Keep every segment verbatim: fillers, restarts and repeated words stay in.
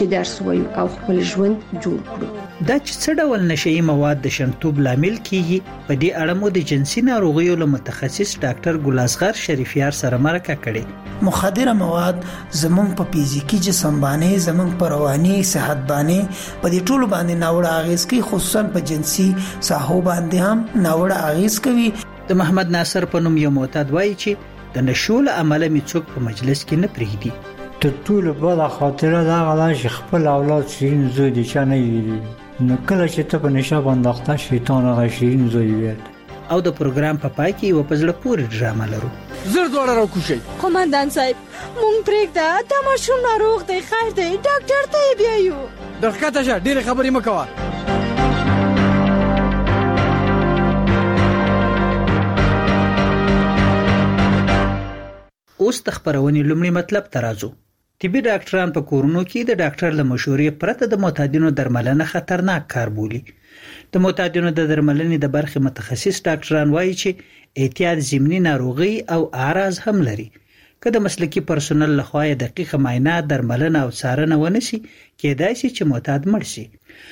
درس وایو او خپل ژوند جوړ کړو. دا چې څه ډول نشئی مواد د شنتوب لامل کیږي، په دې اړه مو د جنسي ناروغیو له متخصص ډاکټر ګلاسغر شریفیار سره مرکه کړې. مخدره مواد زمونږ په فزیکی جسم باندې، زمونږ په رواني صحت باندې، په دې ټولو باندې ناوړه اغیز کوي، خصوصا په جنسي ساحو باندې هم ناوړه اغیز کوي. د محمد ناصر په نوم یو معتاد وایي چې د نشو له امله می څوک په مجلس کې نه پریږدي. ته ټول بل خاطره دا غلا چې خپل اولاد شین زوی دي چا نه ویلي، نو کله چې ته په نشه باندې اخته شیطان هغه شین زوی ویل. او د پروګرام په پای کې یو پزړه پورې ډرامه لرو. زر دوړه راکوشي. قومندان صاحب مونږ پرېږده، دا ماشوم ناروغ دی، خیر دی، ډاکټر ته یې بیایو. دقیقه شه، ډېرې خبرې مه کوه. اوس د خبرونې لومړی مطلب ته راځو. طبي ډاکټران په کورونو کې د ډاکټر له مشورې پرته د معتادینو درملنه خطرناک کار بولي. د معتادینو د درملنې د برخې متخصص ډاکټران وایي چې احتیاط ضمني ناروغي او اعراض هم لري. که د مسلکي پرسونل لخوا دقیقه معاینه، درملنه او څارنه ونشي، کېدای شي چې معتاد مړ شي.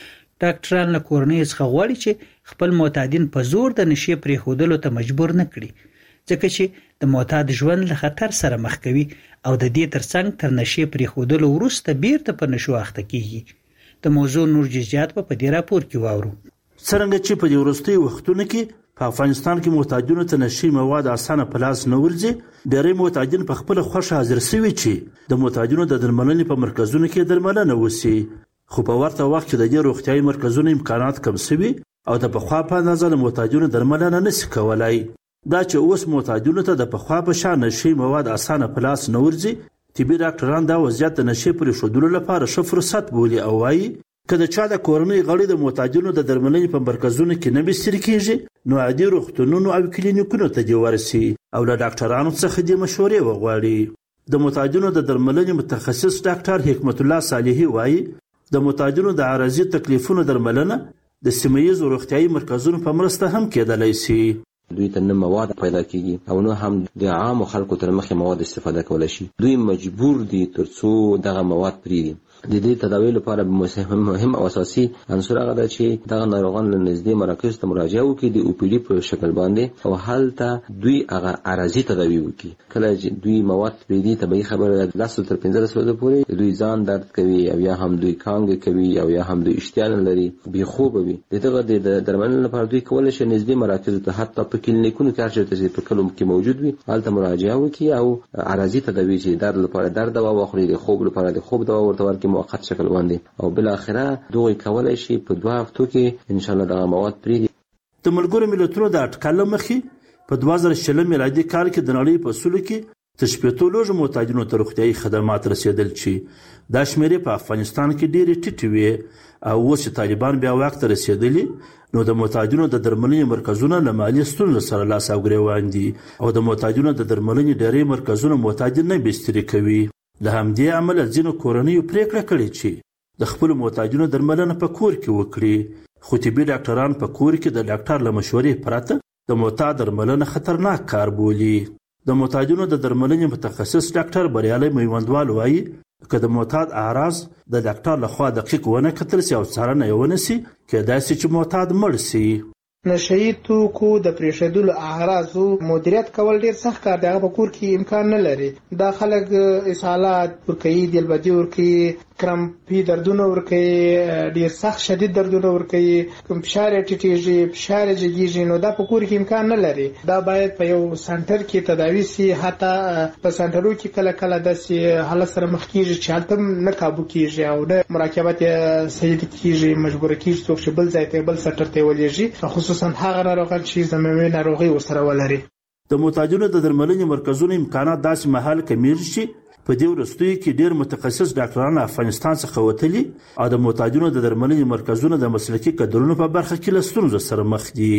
ډاکټران له کورنۍ څخه غواړي چې خپل معتادین په زور د نشې پرېښودلو ته مجبور نه کړي، ځکه چې د معتاد ژوند له خطر سره مخ کوي او د دې ترڅنګ تر نشې پرېښودلو وروسته بیرته په نشو اخته کیږي. د موضوع نور جزئیات په دې راپور کې واورو. څرنګه چې په دې وروستیو وختونو کې په افغانستان کې معتادینو ته نشي مواد اسانه په لاس نه ورځي، ډېری معتادین په خپل خوښه حاضر شوي چې د معتادینو د درملنې په مرکزونو کې درملنه وشي، خو په ورته وخت کې د دې روغتیايي مرکزونو امکانات کم شوي او د پخوا په اندازه د معتادینو درملنه نشي کولای. دا چې اوس معتادینو ته د پخوا په شان نشي مواد اسانه په لاس نه ورځي، طبي ډاکټران دا وضعیت د نشي پرېښودلو لپاره ښه فرصت بولي او وایي که د چا د کورنۍ غړي د معتادینو د درملنې په مرکزونو کې نه بستري کېږي، نو عادي روغتونونو او کلینیکونو ته دې ورسي او له ډاکټرانو څخه دې مشورې وغواړي. د معتادینو د درملنې متخصص ډاکټر حکمت الله صالحي وایي د معتادینو د عارضي تکلیفونو درملنه د سیمه ییزو روغتیايي مرکزونو په مرسته هم کېدلی شي. دوی ته نه مواد پیدا کیږي او نه هم د عام خلکو تر مخه مواد استفاده کولای شي. دوی مجبور دي ترڅو دغه مواد پریږدي. د دې تداوی لپاره مهم او اساسي عنصر هغه ده چې دغه ناروغان له نږدې مراکز ته مراجعه وکړي د او پی ډي په شکل باندې او هلته دوی هغه عارضي تداوی وکړي. کله چې دوی مواد پریږدي طبیعي خبره ده لس تر پنځلس ورځې پورې دوی ځان درد کوي او یا هم دوی کانګې کوي او یا هم دوی اشتها نه لري، بې خوبه وي. دغه د درملنې لپاره دوی کولی شي نږدې مراکز ته حتی په کلینیکونو کې هر چېرته په کلو کې موجود وي هلته مراجعه وکړي او عارضي تداوی چې درد لپاره درد دوا واخلي، د خوب لپاره د خوب دوا ورته ورکړي موقت شکل باندې او بل اخره دوی کولای شي په دوه هفتو کې ان شاء الله دغه مواد پریږدي. د ملګرو ملتونو د اټکل مخې په دوه زره شلم میلادي کال کې د نړۍ په سلو کې تر شپېتو لوږو معتادینو ته روغتیايي خدمات رسېدل چې دا شمېرې په افغانستان کې ډېرې ټیټې وې او اوس چې طالبان بیا واک ته رسېدلي نو د معتادینو د درملنې مرکزونه له مالي ستونزو سره لاس او ګرېوان دي او د معتادینو د درملنې ډېری مرکزونه معتادین نه بستري کوي. له همدې امله ځینو کورنیو پرېکړه کړې چې د خپلو معتادینو درملنه په کور کې وکړي، خو طبي ډاکټران په کور کې د ډاکټر له مشورې پرته د معتاد درملنه خطرناک کار بولي. د معتادینو د درملنې متخصص ډاکټر بریالي میوندوال وایي که د معتاد اعراض د ډاکټر لخوا دقیق ونه کتل سي او څارنه یې ونه سي، کېدای سي چې معتاد مړ سي. نشئی توکو د پریښودلو اعراضو مدیریت کول ډیر سخت کار دی، هغه په کور کې امکان نه لري. دا خلک اسهالات ورکوي، دلبدي ورکوي، کرمپي دردونه ورکوي، ډیر سخت شدید دردونه ورکوي، فشار یې ټیټېږي، فشار یې جګېږي، نو دا په کور کې امکان نه لري. دا باید په یو سنټر کې تداوي سي. حتی په سنټرو کې کله کله داسې حالت سره مخ کېږي چې هلته نه کابو کېږي او نه مراقبت یې صحیح کېږي، مجبوره کېږي څوک چې بل ځای ته بل سنټر ته ولېږي، خصوصا هغه ناروغان چې زمومي ناروغي ورسره ولري. د معتادینو د درملنې مرکزونو امکانات داسې مهال کمیږي چې په دې وروستیو کې ډېر متخصص ډاکټران افغانستان څخه وتلي او د معتادینو د درملنې مرکزونه د مسلکي کدرونو په برخه کې له ستونزو سره مخ دي.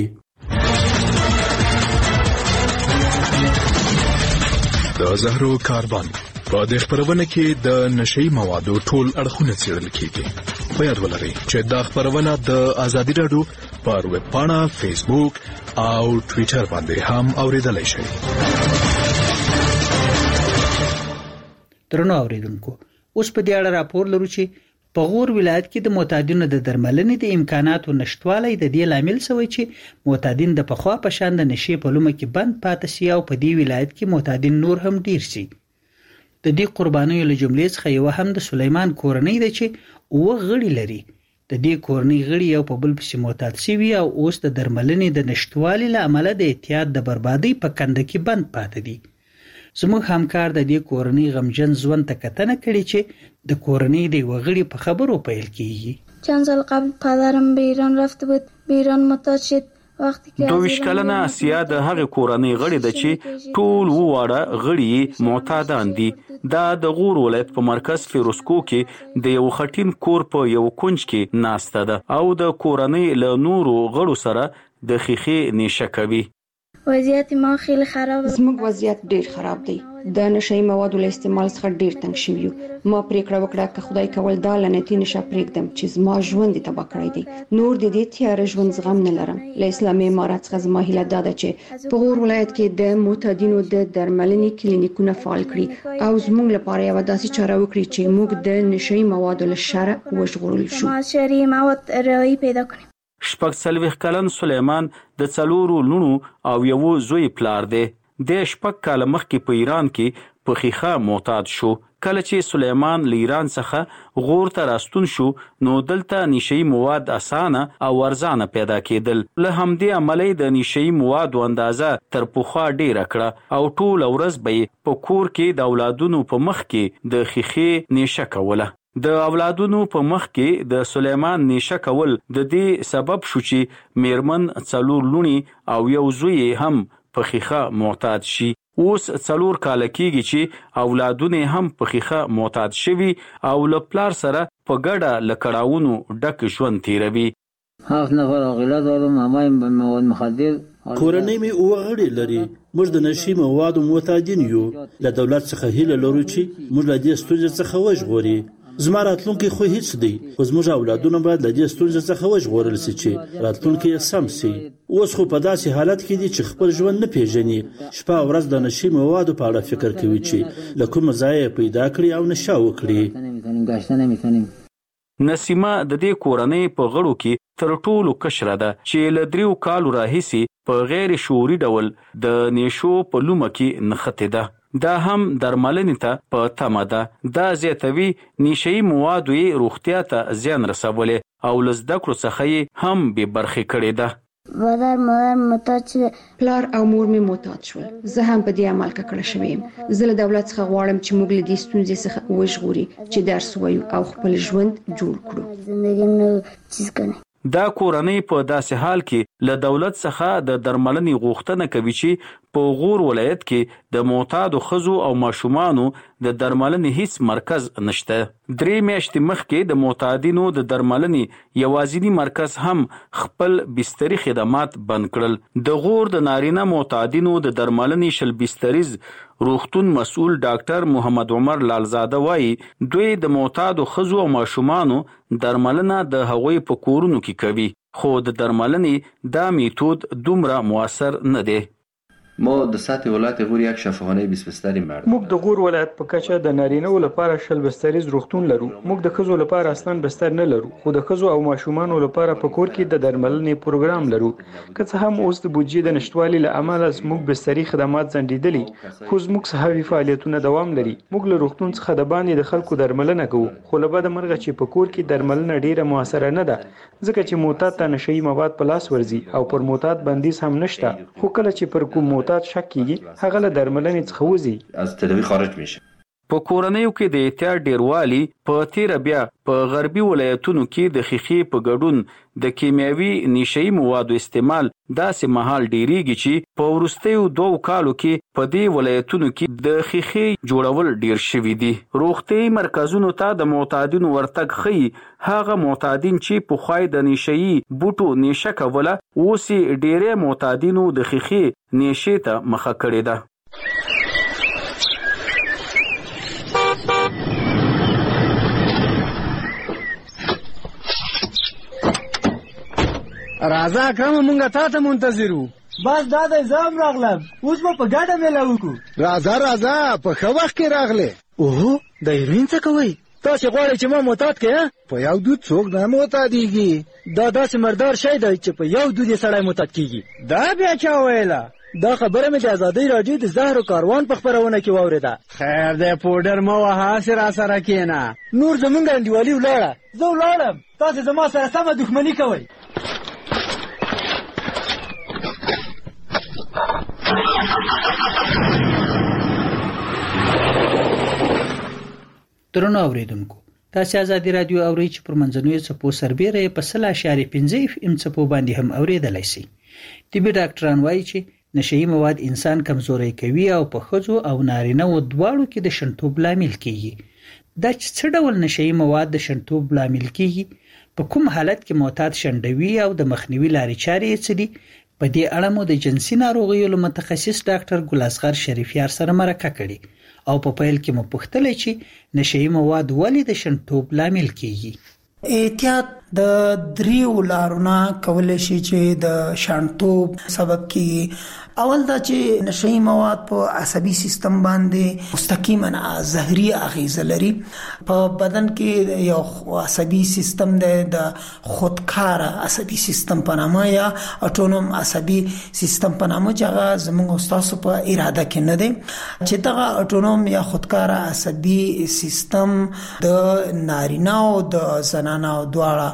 د زهرو کاربن په دې خبرونه کې د نشئی موادو ټول اړخونه څېړل کېږي. په یاد ولرئ چې دا خبرونه د ازادي راډیو پر ویب پاڼه، فیسبوک او ټویټر باندې هم اوریدلای شئ. درنو اوریدونکو، اوس په دې اړه راپور لرو چې په غور ولایت کې د معتادینو د درملنې د امکاناتو نشټوالی د دې لامل شوی چې معتادین د پخوا په شان د نشې په لومه کې بند پاتې شي او په دې ولایت کې معتادین نور هم ډیر شي. د دې قربانیو له جملې څخه یو هم د سلیمان کورنۍ ده چې اوه غړي لري. د دې کورنۍ غړي یو په بل پسې معتاد شوي او اوس د درملنې د نشټوالي له امله د اعتیاد د بربادۍ په کنده کې بند پاتې دي. زموږ همکار د دې کورنۍ غمجن ژوند ته کتنه کړې چې د کورنۍ د یوه غړي په خبرو پیل کیږي. چند سال قبل پدرم به ایران رفته بود، به ایران معتاد شد. دویشت کلنه اسیا د هغه کورنۍ غړي ده چې ټول وواړه غړي معتادان دي. دا د غور ولایت په مرکز فیروزکو کې د یو خټین کور په یو کونج کې ناسته ده او د کورنۍ له نورو غړو سره د خیخي نیشه کوي. وضعیت ما خیلی خراب است. زموږ وضعیت ډیر خراب دی. د نشئی موادو له استعمال څخه ډیر تنګ شوی یو. ما پریکړه وکړه که خدای کول دا لعنتي نشه پرېږدم چې زما ژوند یې تباه کړی دی. نور د دې تیاره ژوند زغم نه لرم. له اسلامي امارت څخه زما هیله دا ده چې په غور ولایت کې د معتادینو د درملنې کلینیکونه فعال کړي او زموږ لپاره یوه داسې چاره وکړي چې موږ د نشئی موادو له شره وژغورل شو. ما شرعي مواد رایې پیدا کړي. شپږ څلوېښت کلن سلیمان د څلورو لوڼو او یوه زوی پلار دی. د شپږ کاله مخکې په ایران کې په خیخه معتاد شو. کله چې سلیمان له ایران څخه غور ته راستون شو نو دلته نشئی مواد اسانه او ارزانه پیدا کېدل. له همدې امله د نشئی موادو اندازه تر پخوا ډیره کړه او ټوله ورځ به یې په کور کې د اولادونو په مخ کې د خیخې نیشه کوله. د اولادونو په مخ کې د سلیمان نیشه کول د دې سبب شو چې میرمن څلور لوڼې او یو زوی هم په خیخه معتاد شي. اوس څلور کاله کېږي چې اولادونه هم په خیخه معتاد شوي او له پلار سره په ګډه له کړاوونو ډک ژوند تیروي. هفت نفر عاقله دارم، همه مواد مخدر. کورنۍ مې اوه غړي لري. موږ د نشي موادو معتادین یو. له دولت څخه هیله لرو چې موږ له دې ستونزې څخه وژغوري. زما راتلونکی خو هیڅ دی، خو زموږ اولادونه باید له دې ستونزې څخه وژغورل شي چې راتلونکی یې سم شي. اوس خو په داسې حالت کې دي چې خپل ژوند نه پیژني. شپه او ورځ د نشي موادو په اړه فکر کوي چې له کومه ځایه یې پیدا کړي او نشه وکړي. نسیمه د دې کورنۍ په غړو کې تر ټولو کشره ده چې له دریو کالو راهیسې په غیر شعوري ډول د نیشو په لومه کې نښتې ده. دا هم درملنې ته په تمه ده. دا زیاتوي نشئی موادو یې روغتیا ته زیان رسولی او له زده کړو څخه یې هم بې برخې کړې ده. مادر مادر معتاد شده. پلار او مور مې معتاد شول. زه هم په دې عمل ککړه شوی یم. زه له دولت څخه غواړم چې موږ له دې ستونزې څخه وژغوري چې درس ووایو او خپل ژوند جوړ کړو. زندگی نو چیز کنه. دا کورنۍ په داسې حال کې له دولت څخه د درملنې غوښتنه کوي چې په غور ولایت کې د معتادو ښځو او ماشومانو د درملنې هیڅ مرکز نشته. درې میاشتې مخکې د معتادینو د درملنې یوازینی مرکز هم خپل بستري خدمات بند کړل. د غور د نارینه معتادینو د درملنې شل بستریز روغتون مسؤل ډاکټر محمد عمر لالزاده وایي دوی د معتادو ښځو او ماشومانو درملنه د هغوی په کورونو کې کوي، خو د درملنې دا میتود دومره مؤثر نه دی. ما د سطح ولایت غور یک شفاخانه بیست بستری مرد. موږ د غور ولایت په کچه د نارینه‌و لپاره شل بستریز روغتون لرو. موږ د ښځو لپاره اصلاً بستر نه لرو، خو د ښځو او ماشومانو لپاره په کور کې د درملنې پروګرام لرو. که څه هم اوس د بودیجې د نشټوالي له امله زموږ بستري خدمات ځنډېدلي، خو زموږ صحوي فعالیتونه دوام لري. موږ له روغتون څخه د باندې د خلکو درملنه کوو، خو له بده مرغه چې په کور کې درملنه ډیره موثره نه ده، ځکه چې معتاد ته نشئی مواد په لاس ورځي او پر معتاد بندیز هم نشته. خو کله چې پر کوم معتاد شک کیږي هغه له درملنې څخه وځي، از تداوی خارج میشه. په کورنیو کې د احتیاط ډیروالی په تیر بیا په غربي ولایتونو کې د خیخي په ګډون د کیمیاوي نشئی موادو استعمال داسې مهال ډیریږي چې په وروستیو دوو کالو کې په دې ولایتونو کې د خیخي جوړول ډیر شوي دي. روغتیايي مرکزونو ته د معتادینو ورتګ ښیي هغه معتادین چې پخوا د نشئی بوټو نیشه کوله اوس یې ډیری معتادینو د خیخي نیشې ته مخه کړې ده. راځه اکرم مونږه تا ته منتظر وو. بس دا د زام راغلم، اوس به په ګډه میله وکړو. راځه راځه په ښه وخت کې راغلې. اوهو د هیروین څه کوئ؟ تاسو غواړئ چې ما معتاد کړئ؟ په یو دود څوک نه معتادیږي. دا داسې مردار شی دی چې په یو دود یې سړی معتاد کیږي. دا بیا چا ویله؟ دا خبره مې د ازادۍ راډیو د زهرو کاروان په خپرونه کې واورېده. خیر دی پوډر مه وهه، هسې را سره کښېنه. نور زمونږ انډیوالي ولاړه، زه ولاړم، تاسې زما سره سمه دښمني کوئ. درنو اوریدونکو، تاسو ازادي رادیو اورئ چې پر منځنوي څپو سربېره په سل اشاریه پنځه اف ام څپو باندې هم اوریدلای شئ. طبي ډاکټران وایي چې نشئی مواد انسان کمزوري کوي او په ښځو او نارینه و دواړو کې د شنتوب لامل کیږي. دا چې څه ډول نشئی مواد د شنتوب لامل کیږي، په کوم حالت کې معتاد شندوي او د مخنیوي لارې چارې یې څه دي، په دې اړه مو د جنسي ناروغیو له متخصص ډاکټر ګل اصغر شریفیار سره مرکه کړې او په پیل کې مو پوښتلې چې نشئی مواد ولې د شنتوب لامل کیږي. احتیاط د دریو لارونه کولای شي چې د شانتوب سبب کیږي. اول دا چې نشئی مواد په عصبي سیستم باندې مستقیما زهري اغیزه لري. په بدن کې یو عصبي سیستم دی د خودکار عصبي سیستم په نامه یا اټونوم عصبي سیستم په نامه چې هغه زموږ استاسو په اراده کې نه دی، چې دغه اټونوم یا خودکار عصبي سیستم د نارینه او د زنانه دواړه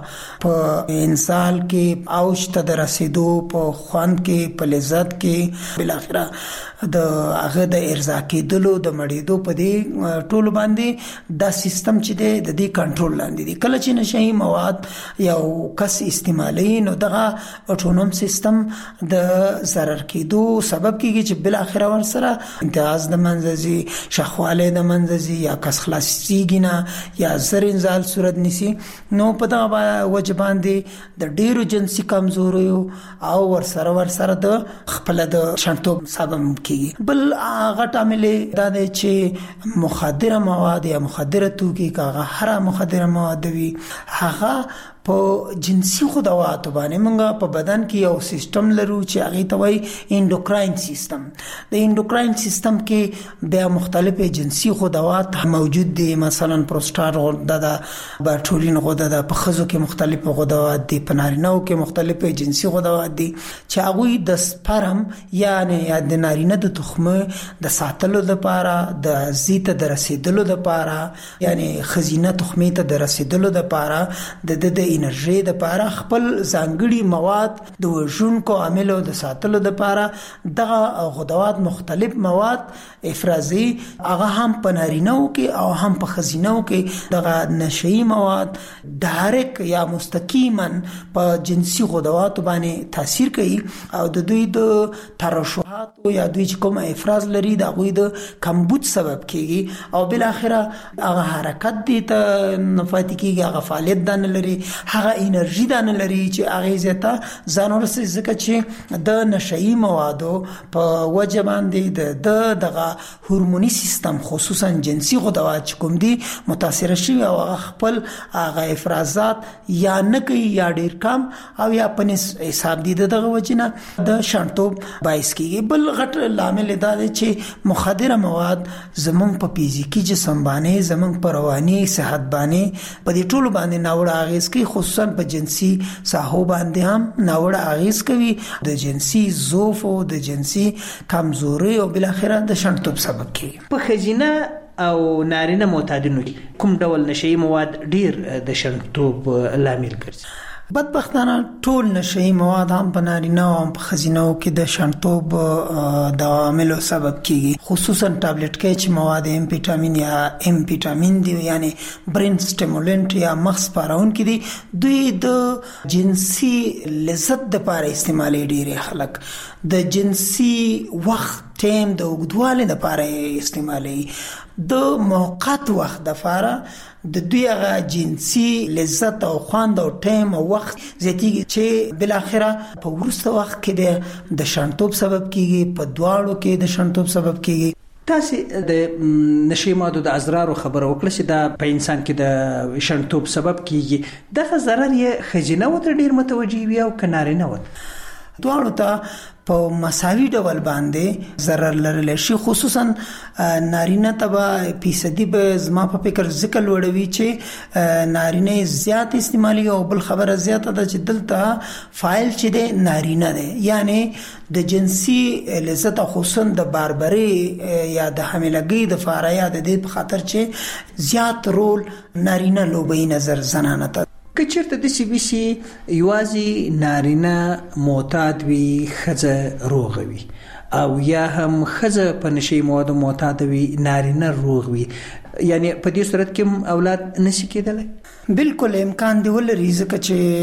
په انسان کې اوج ته د رسیدو، په خوند کې، په لذت کې، بالاخره د هغه د ارضا کېدلو، د مړېدو په دې ټول باندې دا سیستم چې دی د دې کنټرول لاندې دی. کله چې نشئی مواد یو کس استعمالي نو دغه اټونوم سیستم د ضرر کېدو سبب کېږي چې بالاخره ورسره امتیاز د منځ شخواله د منځ یا کس خلاصيږي نه یا زر انزال صورت نیسي. نو په دغه وجه باندې د ډیرو جنسي کمزوریو او ورسره ورسره د خپل د شنتوب سبب کیږي. بل غټ عامل دا دی چې مخدره مواد یا مخدره توکي کاغه هر مخدره مواد وي، هغه په جنسي خدواتو باندې موږ په بدن کې یو سیستم لرو چې هغه ته وایي انډوکراین سیستم. د انډوکراین سیستم کې بیا مختلف جنسي خدوات موجود دي، مثلا پروستات غده ده، بارټولین غده ده، په ښځو کې مختلف غدوات دي، په نارینه‌و کې مختلف جنسي غدوات دي چې هغه د سپرم یعنی د نارینه د تخم د ساتلو لپاره، د زیته د رسیدلو لپاره، یعنی خزینه تخمه ته د رسیدلو لپاره د د انرژي د لپاره خپل ځانګړي مواد د وژونکو عاملو د ساتلو لپاره دغه غدوات مختلف مواد افرازي هغه هم په نارینه‌و کې او هم په خزینه‌و کې دغه نشئی مواد ډایرک یا مستقیما په جنسي غدوات باندې تاثیر کوي او د دوی د ترشحات یا دوی چې کوم افراز لري د غوی د کمبود سبب کیږي او بل اخره هغه حرکت دي ته نفات کیږي، هغه فعالیت دانه لري، هغه انرژي دانه لري چې هغه زیاته ځانور سره ځکه چې د نشئی موادو په وجه باندې د دغه هورموني سیستم خصوصا جنسي غدوات کوم دي متاثر شي او خپل هغه افرازات یا نه کوي یا ډیر کم او یا پنس حساب دي دغه وجنه د شانتوب باعث کیږي. بل غټ لامل دا دی چې مخدره مواد زمونږ په فزیکی جسم باندې، زمونږ په رواني صحت باندې په دې ټولو باندې ناوړه اغیز کوي، خصوصا په جنسي ساحو باندې هم ناوړه اغیز کوي، د جنسي ضعف او د جنسي کمزوري او بل اخره د شنتوب سبب کیږي. په خزینه او نارینه معتادینو کوم ډول نشئی مواد ډیر د شنتوب لامل ګرځي؟ بدبختانه ټول نشئی مواد هم په نارینه او هم په خزینه‌و کې د شنتوب د عاملو سبب کیږي، خصوصا ټابلیټ کې چې مواد ام ویټامین یا ام ویټامین دی یعنی برین سټیمولنت یا مغز پارون کې دي، دوی د جنسي لذت د لپاره استعمالي ډیر خلک د جنسي وخت ټیم د اوږدوالي لپاره استعمالي، د موقت وخت د لپاره د دوی هغه جنسي لذت او خوند او ټیم او وخت زیاتیږي چې بل اخره په ورسته وخت کې د شنتوب سبب کیږي، په دواړو کې د شنتوب سبب کیږي. تاسو د نشئی موادو د اضرار خبره وکړه چې دا په انسان کې د شنتوب سبب کیږي، دغه ضرر یې خزینه و ته ډیر متوجي وي او کنارینه و؟ دواړو ته په مساوي ډول باندې ضرر لرلی شي. خصوصا نارینه ته به فیصدي به زما په فکر ذکر لوړوي چې نارینه زیات استعمالي او بل خبره زیاته ده چې دلته فاعل چې دی نارینه دی، یعنی د جنسي لذت خصوصا د باربري یا د حاملګۍ د فاره یا د دې په خاطر چې زیات رول نارینه لوبي نظر زنانه ته. که چیرته د سی بي سي یوازې نارینه معتاد وي ښځه روغه وي او یا هم ښځه په نشي موادو معتاد وي نارینه روغ وي، یعنی په دې صورت کې اولاد نشي کېدلی؟ بالکل امکان دی ولري، ځکه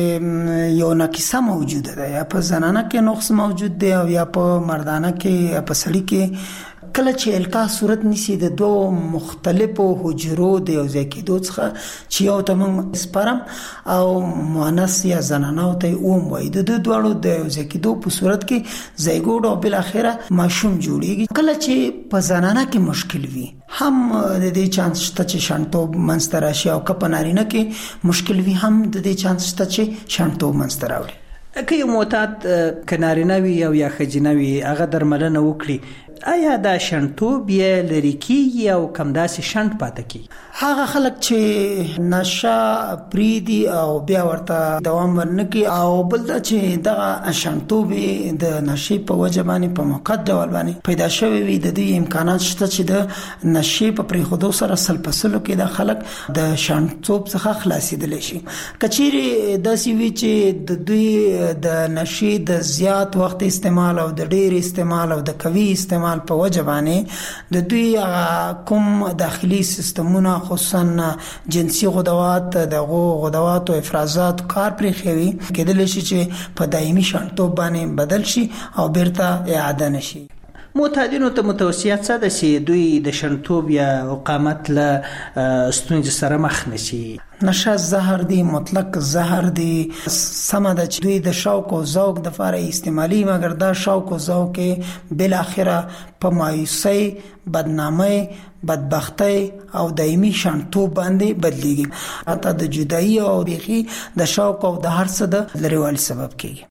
چې یو ناقصه موجوده ده، یا په زنانه کې نقص موجود دی او یا په مردانه کې یا په سړي کې. کله چې القا صورت نیسی د دوه مختلفو حجرو د یو ځای کېدو څخه چې یو ته موږ سپرم او مؤنث یا زنانه ته اوم وایي، د دوه د یو ځای کېدو په صورت کې زیګوډ او بل اخره ماشوم جوړیږي. کله چې په زنانه کې مشکل وي هم د دې چانس شته چې شنټوب منځته راشي، او که په نارینه کې مشکل وي هم د دې چانس شته چې شنټوب منځته راوړي. که یو معتاد که نارینه وي او یا ښځینه وي هغه درملنه وکړي، آیا دا شنټوب یې لري کیږي او کم داسې شنټ پاتې کیږي؟ هغه خلک چې نشه پریدي او بیا ورته دوام ورنکي، او بل دا چې دغه شنټوب د نشي په وجه باندې په موقت ډول باندې پیدا شوی وي، د دې امکانات شته چې د نشي په پریښودو سره سل په سلو کې د خلک د شنټوب څخه خلاصېدلی شي. کچېرې داسې وي چې د دوی د نشي د زیات وخت استعمال او د ډېر استعمال او د قوي استعمال په وجه باندې د دوی کوم داخلي سیستمونه خصوصا جنسي غدوات دغه غدوات او افرازات کار پرې خوي، کېدل شي چې په دایمي شنټوب باندې بدل شي او بیرته اعاده نشي. معتادینو ته متوصیات څه ده چې دوی د شنټوب یا قامت له ستونزې سره مخ نشي؟ نشه زهر دی، مطلق زهر دی. سمه ده چې دوی د شوق او ذوق د لپاره استعمالي، مګر دا شوق او ذوق بل اخره په مایوسي، بدنامي، بدبختی او دایمي شنټوب باندې بدلیږي، حتی د جدایي او بیخي د شوق او د هر څه د لريوالي سبب کیږي.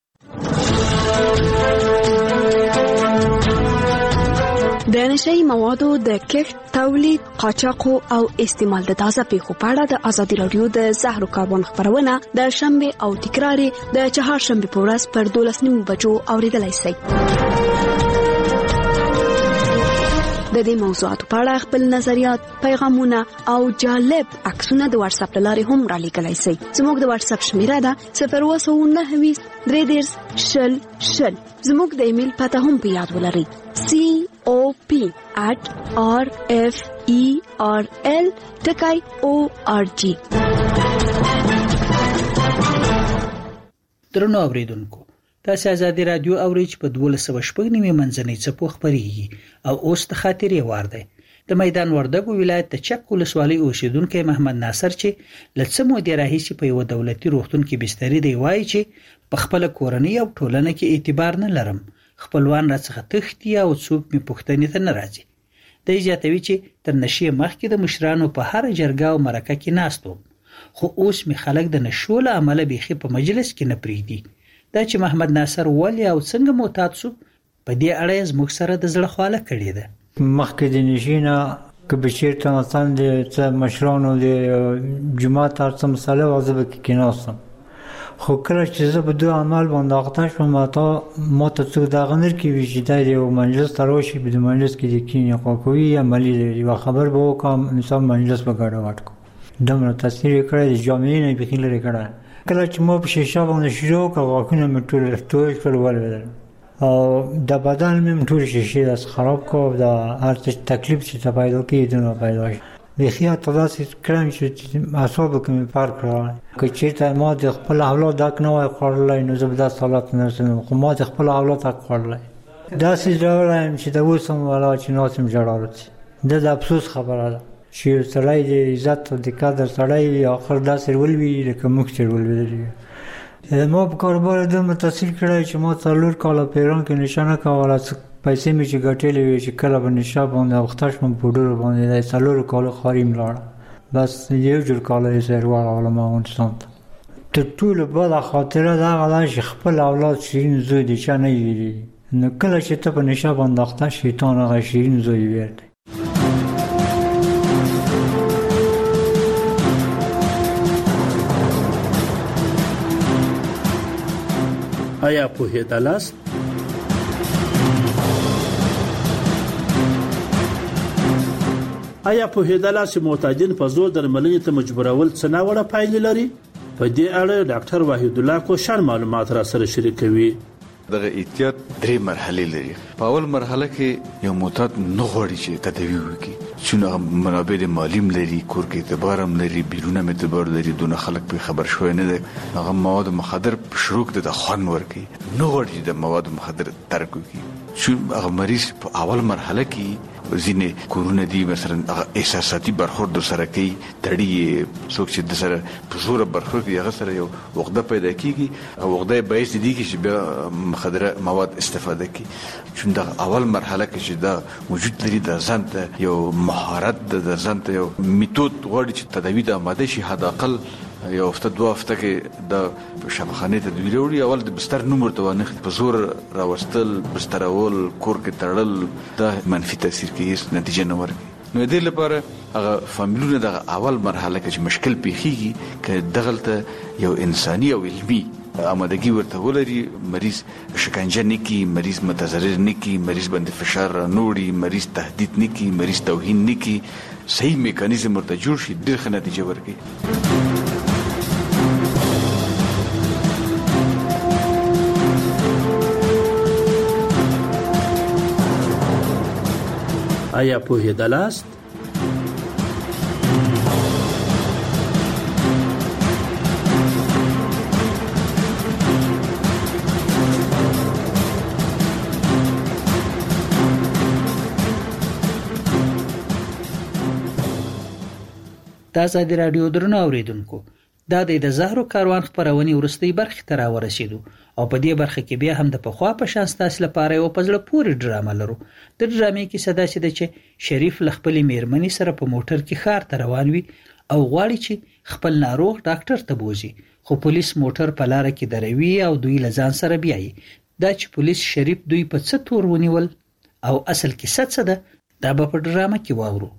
د نشئی موادو د کښت، تولید، قاچاق او استعمال د تازه پیښو په اړه د ازادي رادیو د زهرو کاربن خبرونه د شنبه او تکرار د چهارشنبه په ورځ پر دولس نیمو بجو اوریدلای شئ. د دې موضوعاتو په اړه خپل نظریات، پیغامونه او جالب عکسونه د واتس اپ لارې هم را لیږلای شئ. زموږ د واتس اپ شمیره ده صفر اووه سوه نهه ویشت درې دېرش شل شل. زموږ د ایمیل پته هم په یاد ولرئ: سی او پی at r f e r l ټکی او ار جی. درنو اوریدونکو، تاسو ازادي رادیو اورئ چې په دولس سوه شپږ نیمې منځنۍ څپو خپرېږي او اوس د خاطرې وار دی. د میدان وردګو ولایت د چک ولسوالۍ اوسیدونکی محمد ناصر چې لڅ مودې راهیسې په یو دولتي روغتون کې بستري دی وایي چې په خپل کورنۍ او ټولنه کې اعتبار نه لرم، خپلوان راڅخه تښتي او څوک مې پوښتنې ته نه راځي. دی زیاتوي چې تر نشې مخکې د مشرانو په هر جرګه او مرکه کې ناست وم، خو اوس مې خلک د نشو له امله بیخي په مجلس کې نه پرېږدي. دا چې محمد ناصر ولې او څنګه معتاد شو، په دې اړه زموږ سره د زړه خواله کړې ده. مخکې د نشي نه که به چېرته مثلا د څه مشرانو د جومات هر څه مسله وه زه به کې کېناستم، خو کله چې زه په دوی عمل باندې اخته شوم تا ما ته څوک دغه نه کوي چې دا یو مجلس ته راشي، په دې مجلس کې د کینې خواکوي یا عملي دی یوه خبر به وکړم انسان مجلس به ګډوډ کړو. دومره تاثیر یې کړی د جامعې نه بیخي لرې کړی. کله چې ما په شیشه باندې شروع کړه غاښونه مې ټول توی کړل ولوېدل او د بدن مې ټول شیشې داسې خراب کړ، د هر څه تکلیف چې ته پیدا کېږي دونه پیدا شي. بیخي حتی داسې کړم چې اعصابو کې مې فرق راغلی. که چېرته ما د خپل اولاد حق نه وای خوړلی نو زه به داسې حالت نه رسېدم، خو ما د خپل اولاد حق خوړلی. داسې ژړلی یم چې د اوس هم ولا چې ناست یم ژړا راځي. دا د افسوس خبره ده چې یو سړی د عزت او د قدر سړی وي آخر داسې ولوي لکه موږ چې ولوېدلي یو. ما په کاروبار دومره تاثیر کړی چې ما څلور کاله په ایران کې نشه نه کوله، پیسې مې چې ګټلې وې چې کله به نشه باندې اخته شوم په ډوډو باندې د څلورو کالو خواري مې لاړه، بس یو جور کاله یې سر واړولم افغانستان ته. تر ټولو بده خاطره دا غلا چې خپل اولاد شیرین زوی دي چا نه ویلي نو کله چې ته په نشه باندې اخته شیطان هغه شیرین زوی ورته. آیا پوهېدلاست آیا پوهېدلاست چې معتادین په زور درملنې ته مجبورول څه ناوړه پایلې لري؟ په دې اړه ډاکټر وحید الله کوشان معلومات را سره شریکوي. دغه احتیاط درې مرحلې لري. په اول مرحله کې یو معتاد نه غواړي چې تداوی وکړي، چې منابع د مالیم لري، کور کې اعتبار هم لري، بیرونه اعتبار لري، دونه خلک په خبر شوی نه دي. هغه مواد مخدر په شروع کې د خوان ورکي، نه غواړي د مواد مخدر ترک وکړي. چې هغه مریض په اول مرحله کې ځینې کورونه دي مثلا هغه احساساتي برخورد سره کوي، تړي څوک چې د سره په زور برخورد کوي هغه سره یو وقته پیدا کیږي او وقته باعث دي چې بیا مخدره مواد استفاده کوي. چې دا اول مرحله کې چې دا وجود لري د ځان ته یو مهارت د ځان ته یو میتود غواړي چې تداوی د آماده شي، حد اقل یو هفته دوه هفته کې د شفاخانه تدویر وروړي. اول د بستر نوم ورته ونه په زور راوستل، بستر اول کور کې تړل، دا منفي تاثیر کوي، نتیجه نه ورکوي. نو دې لپاره هغه فامیلونه د اول مرحله کې چې مشکل پیخیږي ک دغلته یو انساني او علمي آمادګي ورته ولري، مریض شکنجه نکي، مریض متضرر نکي، مریض باندې فشار نوړي، مریض تهدید نکي، مریض توهین نکي، صحیح میکانیزم ورته جوړ شي، ډېر ښه نتیجه ورکوي. آیا پوهېدلاست؟ د ازادي راډیو درنو اوریدونکو، دا د زهرو کاروان خبرونې ورستۍ برخې ته راورسېدو او په دې برخه کې بیا هم د پخوا په شان ستاسو لپاره یو په زړه پورې ډرامه لرو. د ډرامې کیسه داسې ده چې شریف له خپلې میرمنې سره په موټر کې ښار ته روان وي او غواړي چې خپل ناروغ ډاکټر ته بوزي، خو پولیس موټر په لاره کې دروي او دوی له ځان سره بیایي. دا چې پولیس شریف دوی په څه تور ونیول او اصل کیسه څه ده، دا به په ډرامه کې واورو.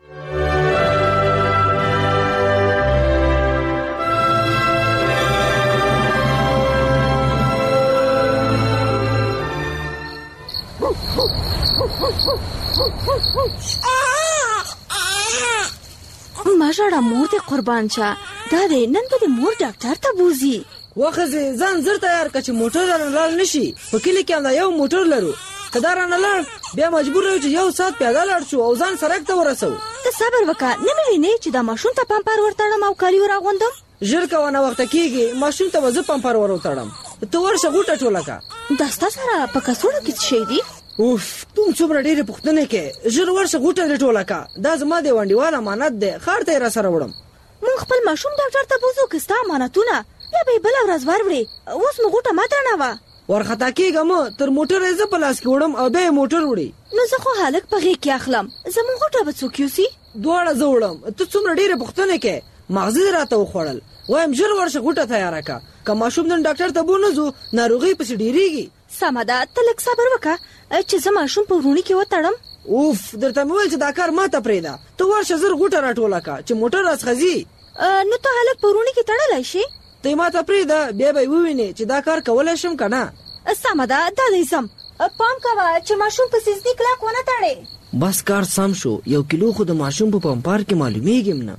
ماژړه مور دې قربان شه، دا دې نن به دې مور ډاکټر ته بوزي. وخزه ځان زر تیار کړه چې موټر رانه لاړ نشي. په کلی کې هم یو موټر لرو، کدا رانه لاړ بیا مجبور یو چې یو سات پیاده لاړ شو او ځان سرک ته ورسو. ته صبر وکړه، نه مې وینې چې دا ماشوم ته پمپر ورتړم او کالی وراغوندم. ژر کوه نه وخت کېږي، ماشوم ته وځه پمپر ورتړم. ته ورشه غوټه ټوله کا. دا ستا سره په کڅوړه کې څه شی دي؟ اوف تم څومره ډېرې پوښتنې کې، ژر ورشه غوټه ټوله کا. دا زما د ونډیوال امانت دی، ښار ته یې را سره وړم. مونږ خپل ماشوم ډاکټر ته بوزو که ستا امانتونه بیا به یې بله ورځ وروړې. اوس مو غوټه مه درنوه. ورخطا کېږم، تر موټر یې زه په لاس کې وړم او بیا یې موټر وړي. نو زه خو هلک په غېږ کې اخلم، زموږ غوټه به څوک یوسي؟ دواړه زه وړم. ته څومره ډېرې پوښتنې کې، مغزي دې راته وخوړل. وایم ژر ورشه غوټه تیاره که، که ماشوم نن ډاکټر ته بو نه ځو ناروغي پسې ډېرېږي. سمه ده، ته لږ صبر وکړه چې زه ماشوم په وروڼي کې وتړم. اوف درته مې ویل چې دا کار ماته پرېږده. ته ورشه زر غوټه راټوله که چې موټر راڅخه ځي. نو ته هلک په وروڼي کې تړلی شي؟ ته یې ماته پرېږده، بیا به یې ووینې چې دا کار کولی شم که نه. سمه ده، دا دی ځم. پام کوه چې ماشوم په سیزدي کلک ونه تړې. بس کار سم شو، یو کیلو خو د ماشوم په پمپار کې معلومیږي نه.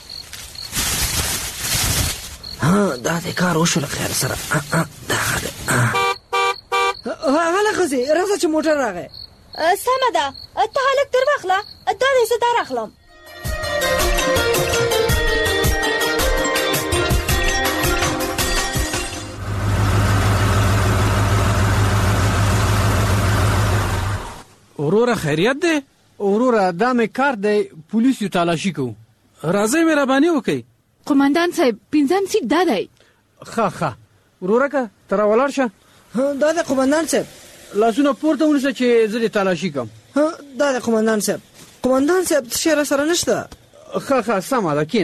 ها دا د کار وشو له خیر سره. دغه دی هغه ښځې راځه چې موټر راغی. سمه ده، ته هلک در واخله، دا دی زه در اخلم. وروره خیریت دی؟ وروره دا مې کار دی، پولیسو تالاشي کوو. راځئ مهرباني وکئ. قومندان صاحب پنځم سیټ دا دی. ښه ښه وروره که ته راولاړ شه. دا دی قومندان صاحب. لاسونه پورته ونیسه چې زه دې تالاشي کوم. دا دی قومندان صاحب. قومندان صاحب څه شی را سره نشته. ښه ښه سمه ده کښېنه.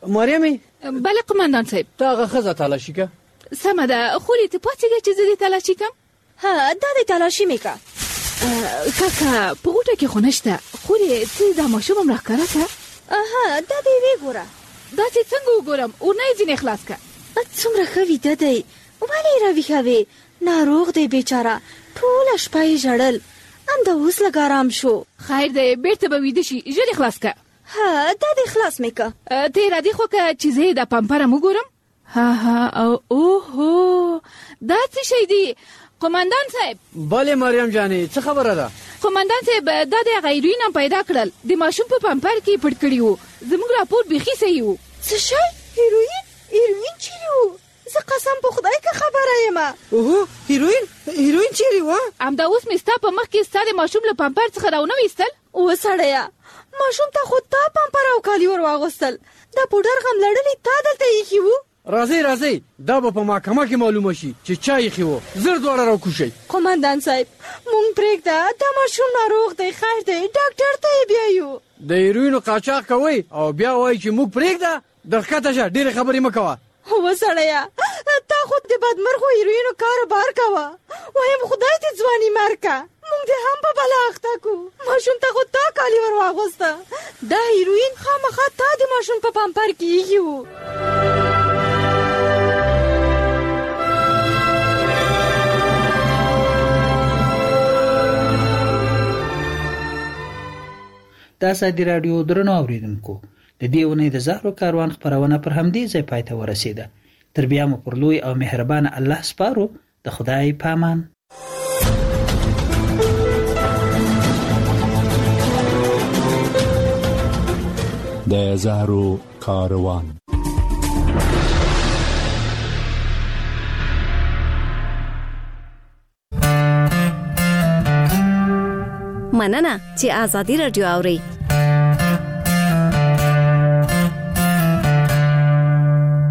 مریم بله قماندان صاحب تا هغه ښځه تلاشي که سمه ده خو ته پاتېږه چې زه دې تلاشي کم ها دا دې تلاشي مې که کاکا په غوټه کې خو نشته خو ته دا ماشوم هم راښکاره که اها دا دې ویې ګوره داسې څنګه وګورم اورنه یې ځینې خلاص که څومره ښه ویده دی ولې یې راویښوې ناروغ دی بیچاره ټوله شپه یې ژړل همدا اوس لږ ارام شو خیر دی بیرته به ویده شي ژر یې خلاص که ها دا دې خلاص مې که ته یې راځې خو که چې زه یې دا پمپره وګورم ها ها او اوهو دا څه شی دی قماندان صاحب بله مریم جانې څه خبره ده قماندان صاحب دا د هغه هیروین هم پیدا کړل د ماشوم په پمپر کې پټ کړي وو زموږ راپور بیخي صحیح وو څه شی هیروین هیروین چیرې وو زه قسم په خدای که خبره یم اوهو هیروین هیروین چیرې وه همدا اوس مې ستا په مخ کې ستا د ماشوم له پمپر څخه راونه ویستل وسړیه ماشوم ته خو تا پمپر او کالي ور واغوستل دا پوډر غم لړلې تا دلته ایښي وو راځئ راځئ دا به په محکمه کې معلومه شي چې چا ایښي وو زر دواړه راکوشئ قماندان صاحب مونږ پرېږده دا ماشوم ناروغ دی خیر دی ډاکټر ته یې بیایو د هیروینو قاچاق کوئ او بیا وایي چې موږ پرېږده در ښکته شه ډېرې خبرې مه کوه وسړیه تا خو د بدمرغو هیروینو کار بار کوه وایم خدای دې ځواني مرکه مونږ دې هم په بلا اخته کو ماشوم ته خو تا کالي ور واغوسته دا هیروین خامخا تا د ماشوم په پمپر کې ایښي وو دا ازادي راډیو درنو اوریدونکو د دې ونې د زهرو کاروان خبرونه پر همدې ځای پای ته ورسېده تر بیا مو پر لوی او مهربان الله سپارو د خدای پامان د زهرو کاروان مننه چې ازادي راډیو اورئ